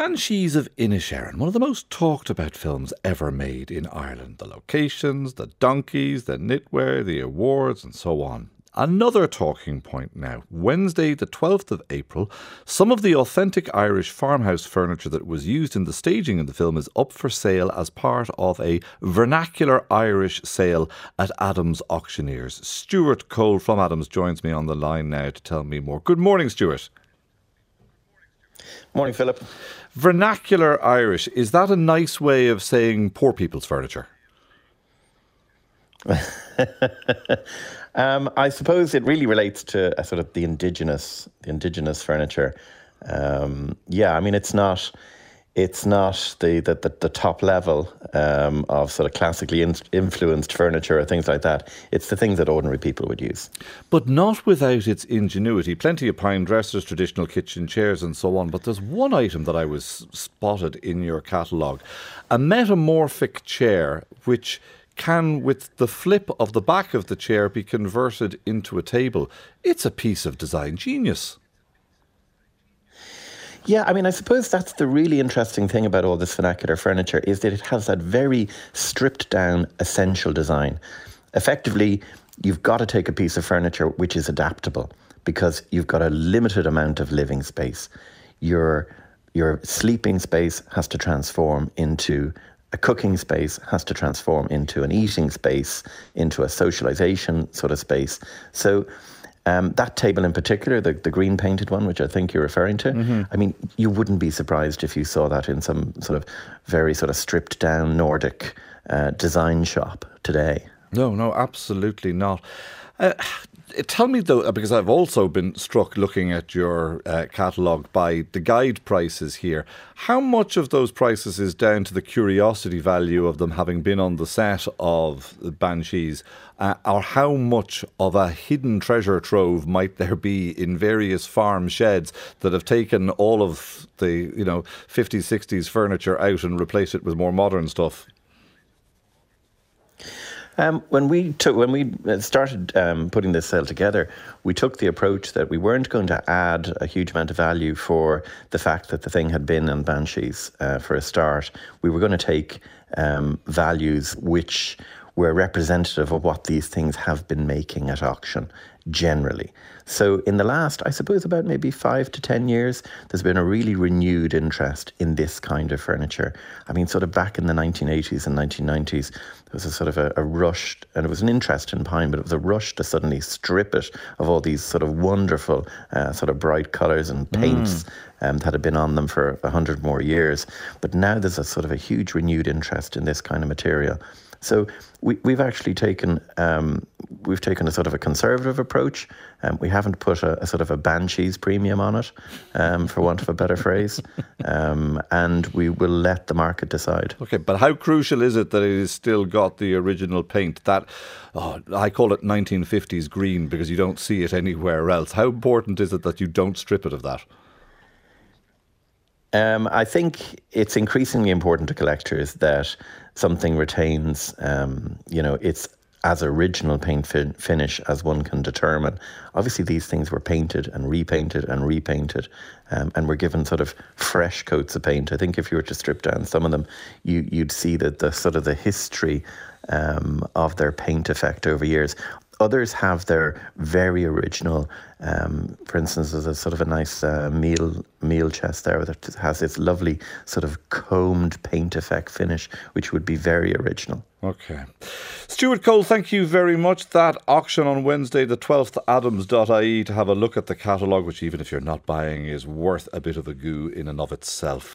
Banshees of Inisherin, one of the most talked about films ever made in Ireland. The locations, the donkeys, the knitwear, the awards and so on. Another talking point now. Wednesday the 12th of April, some of the authentic Irish farmhouse furniture that was used in the staging of the film is up for sale as part of a vernacular Irish sale at Adams Auctioneers. Stuart Cole from Adams joins me on the line now to tell me more. Good morning, Stuart. Morning, Philip. Vernacular Irish, is that a nice way of saying poor people's furniture? I suppose it really relates to sort of the indigenous furniture. I mean, it's not the top level of sort of classically influenced furniture or things like that. It's the things that ordinary people would use. But not without its ingenuity. Plenty of pine dressers, traditional kitchen chairs and so on. But there's one item that I was spotted in your catalogue. A metamorphic chair which can, with the flip of the back of the chair, be converted into a table. It's a piece of design genius. Yeah, I mean, I suppose that's the really interesting thing about all this vernacular furniture is that it has that very stripped down essential design. Effectively, you've got to take a piece of furniture which is adaptable because you've got a limited amount of living space. Your sleeping space has to transform into a cooking space, has to transform into an eating space, into a socialization sort of space. So that table in particular, the green painted one, which I think you're referring to, I mean, you wouldn't be surprised if you saw that in some sort of very sort of stripped down Nordic design shop today. No, absolutely not. Tell me though, because I've also been struck looking at your catalogue by the guide prices here. How much of those prices is down to the curiosity value of them having been on the set of the Banshees, or how much of a hidden treasure trove might there be in various farm sheds that have taken all of the 50s, 60s furniture out and replaced it with more modern stuff? When we started putting this sale together, we took the approach that we weren't going to add a huge amount of value for the fact that the thing had been in Banshees for a start. We were going to take values which were representative of what these things have been making at auction generally. So in the last, I suppose, about maybe 5 to 10 years, there's been a really renewed interest in this kind of furniture. I mean, sort of back in the 1980s and 1990s, there was a sort of a rush, and it was an interest in pine, but it was a rush to suddenly strip it of all these sort of wonderful sort of bright colours and paints that had been on them for 100 more years. But now there's a sort of a huge renewed interest in this kind of material. So we've actually taken a sort of a conservative approach. We haven't put a sort of a Banshees premium on it, for want of a better phrase, and we will let the market decide. Okay, but how crucial is it that it has still got the original paint? That I call it 1950s green because you don't see it anywhere else. How important is it that you don't strip it of that? I think it's increasingly important to collectors that something retains, its as original paint finish as one can determine. Obviously, these things were painted and repainted and were given sort of fresh coats of paint. I think if you were to strip down some of them, you'd see that the sort of the history of their paint effect over years. Others have their very original, for instance, there's a sort of a nice meal chest there that has this lovely sort of combed paint effect finish, which would be very original. Okay. Stuart Cole, thank you very much. That auction on Wednesday the 12th, adams.ie, to have a look at the catalogue, which even if you're not buying is worth a bit of a go in and of itself.